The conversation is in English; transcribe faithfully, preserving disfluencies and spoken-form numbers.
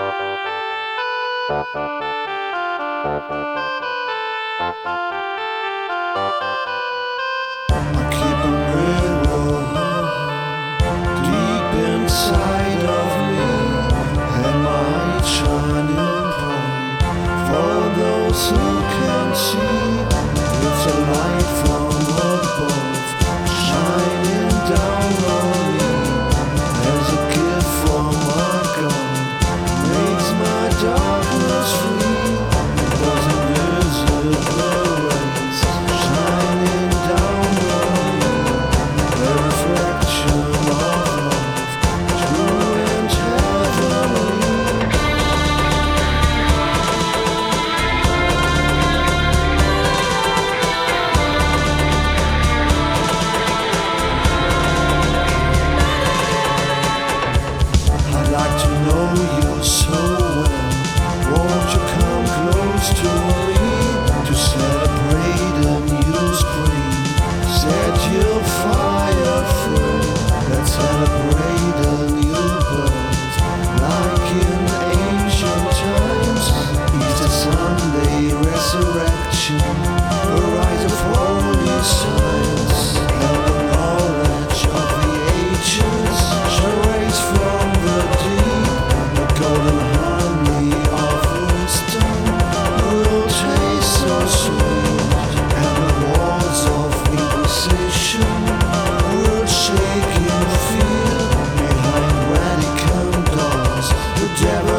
I keep a mirror deep inside of me, and my shining bright for those who can see. It's a light from above shining down on me as a gift from my God, makes my darkness free. Was invisible rays shining down on me, a reflection of love, true and heavenly. I'd like to know you so well. Won't you come close to me to celebrate a new spring? Set your fire free. Let's celebrate a new birth, like in ancient times. Easter Sunday, resurrection, the rise of holy science, and the knowledge of the ages shall raise from the deep. The golden honey of wisdom will taste so sweet, and the walls of inquisition will shake in fear. Behind Vatican doors, the devil